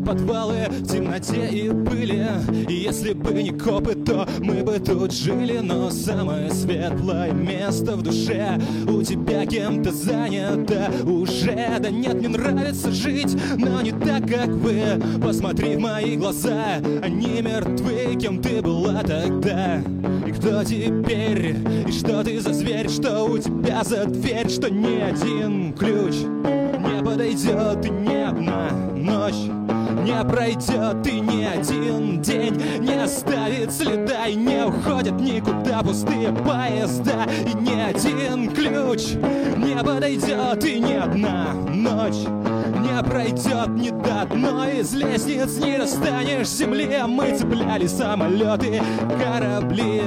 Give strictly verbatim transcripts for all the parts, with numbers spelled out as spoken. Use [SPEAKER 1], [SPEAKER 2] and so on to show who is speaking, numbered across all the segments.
[SPEAKER 1] подвалы в темноте и пыли. И если бы не копы, то мы бы тут жили. Но самое светлое место в душе у тебя кем-то занято уже. Да нет, мне нравится жить, но не так, как вы. Посмотри в мои глаза, они мертвы. Кем ты была тогда? И кто теперь? И что ты за зверь? Что у тебя за дверь? Что ни один ключ не подойдет, и ни одна ночь не пройдет, и ни один день не оставит следа, и не уходят никуда пустые поезда, и ни один ключ не подойдет, и ни одна ночь не пройдет ни до одной из лестниц. Не достанешь земли, а мы цепляли самолеты, корабли.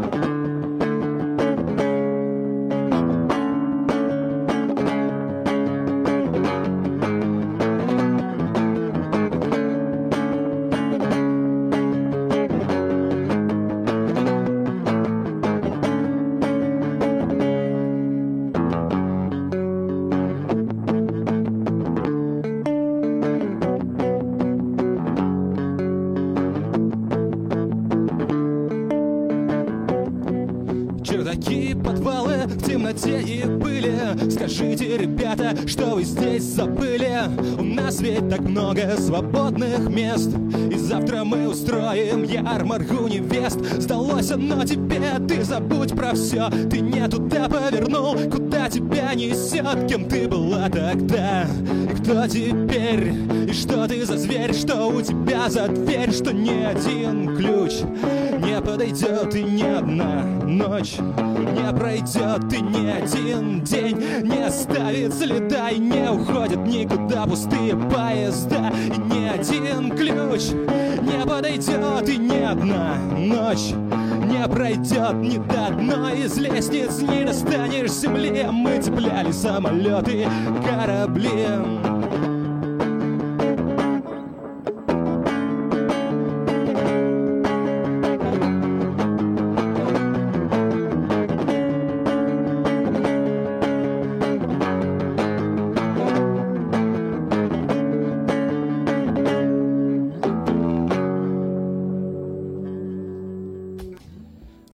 [SPEAKER 1] Чердаки, подвалы в темноте и пыли. Скажите, ребята, что вы здесь забыли? У нас ведь так много свободных мест, и завтра мы устроим ярмарку невест. Сдалось оно тебе, ты забудь про все. Ты не туда повернул, куда тебя несет. Кем ты была тогда? И кто теперь? И что ты за зверь? Что у тебя за дверь? Что ни один ключ не подойдет, и ни одна ночь не пройдет, и ни один день не оставит следа, и не уходят никуда пустые поезда, и ни один ключ не подойдет, и ни одна ночь не пройдет ни до одной из лестниц. Не достанешь земли, мы цепляли самолеты, корабли.